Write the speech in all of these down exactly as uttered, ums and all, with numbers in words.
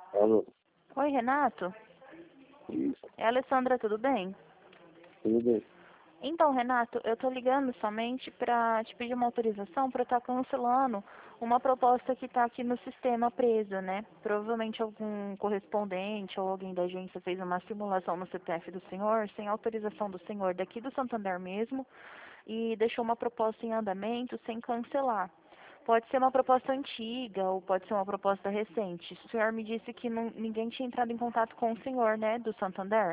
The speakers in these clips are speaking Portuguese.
Alô? Oi, Renato. Isso, É a Alessandra, tudo bem? tudo bem. Então, Renato, eu tô ligando somente para te pedir uma autorização para eu estar cancelando uma proposta que está aqui no sistema presa, né? Provavelmente algum correspondente ou alguém da agência fez uma simulação no C P F do senhor, sem autorização do senhor daqui do Santander mesmo, e deixou uma proposta em andamento sem cancelar. Pode ser uma proposta antiga ou pode ser uma proposta recente. O senhor me disse que não- ninguém tinha entrado em contato com o senhor, né, do Santander?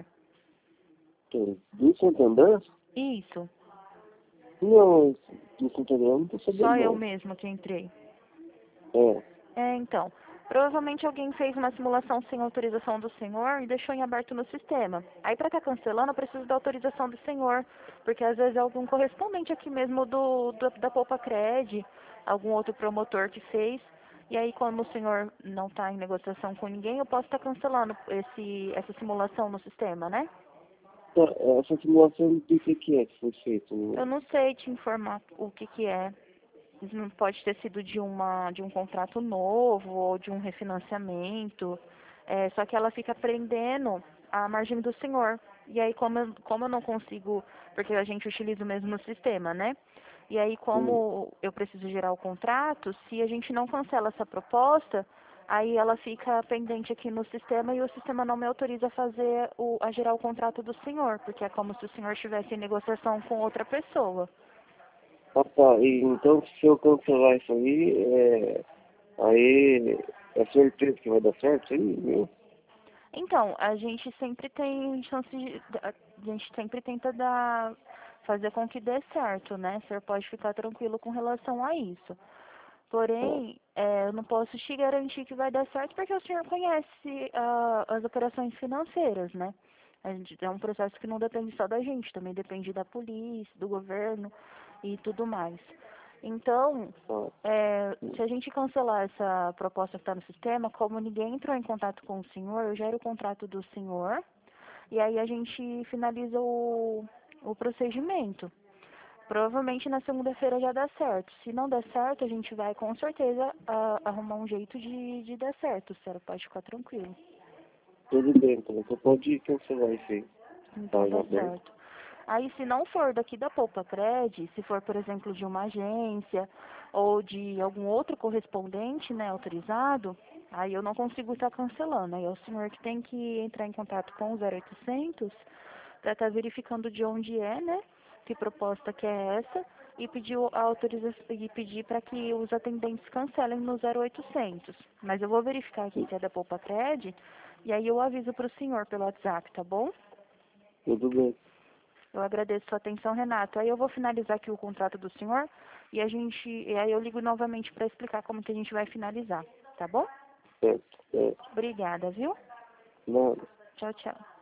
Tô do Santander? Isso, Não, do Santander eu não tô sabendo só eu não. mesma que entrei. É, É, então, provavelmente alguém fez uma simulação sem autorização do senhor e deixou em aberto no sistema. Aí para estar cancelando eu preciso da autorização do senhor, porque às vezes é algum correspondente aqui mesmo do, do da Poupa Cred, algum outro promotor que fez. E aí, como o senhor não está em negociação com ninguém, eu posso estar cancelando esse, essa simulação no sistema, né? tá, essa simulação do que que é que foi feito? Eu não sei te informar o que que é. Isso não pode ter sido de uma de um contrato novo ou de um refinanciamento. É, só que ela fica prendendo a margem do senhor. E aí como eu, como eu não consigo, porque a gente utiliza o mesmo sistema, né? E aí Hum, como eu preciso gerar o contrato, se a gente não cancela essa proposta, aí ela fica pendente aqui no sistema e o sistema não me autoriza a fazer o, a gerar o contrato do senhor, porque é como se o senhor estivesse em negociação com outra pessoa. ah tá, e então se eu cancelar isso aí, é, aí é certeza que vai dar certo aí, meu? Então, a gente sempre tem chance de, a gente sempre tenta dar, fazer com que dê certo, né? O senhor pode ficar tranquilo com relação a isso. Tá, Porém, é, eu não posso te garantir que vai dar certo porque o senhor conhece ah, as operações financeiras, né? A gente, é um processo que não depende só da gente, também depende da polícia, do governo e tudo mais. Então, tá, é, se a gente cancelar essa proposta que está no sistema, como ninguém entrou em contato com o senhor, eu gero o contrato do senhor e aí a gente finaliza o, o procedimento. Provavelmente na segunda-feira já dá certo. Se não der certo, a gente vai com certeza a- arrumar um jeito de, de dar certo. A senhora pode ficar tranquilo. tudo bem, então você pode cancelar isso aí. Tá Então em dá aberto. certo. Aí, se não for daqui da Poupa Cred, se for, por exemplo, de uma agência ou de algum outro correspondente, né, autorizado, aí eu não consigo estar cancelando. Aí é o senhor que tem que entrar em contato com o zero oitocentos para estar verificando de onde é, né, que proposta que é essa e pedir a autorização e pedir para que os atendentes cancelem no zero oitocentos. Mas eu vou verificar aqui se é da Poupa Cred e aí eu aviso para o senhor pelo WhatsApp, tá bom? Tudo bem, Eu agradeço sua atenção, Renato. Aí eu vou finalizar aqui o contrato do senhor e a gente, e aí eu ligo novamente para explicar como que a gente vai finalizar, tá bom? certo, certo. Obrigada, viu? Nada. Tchau, tchau.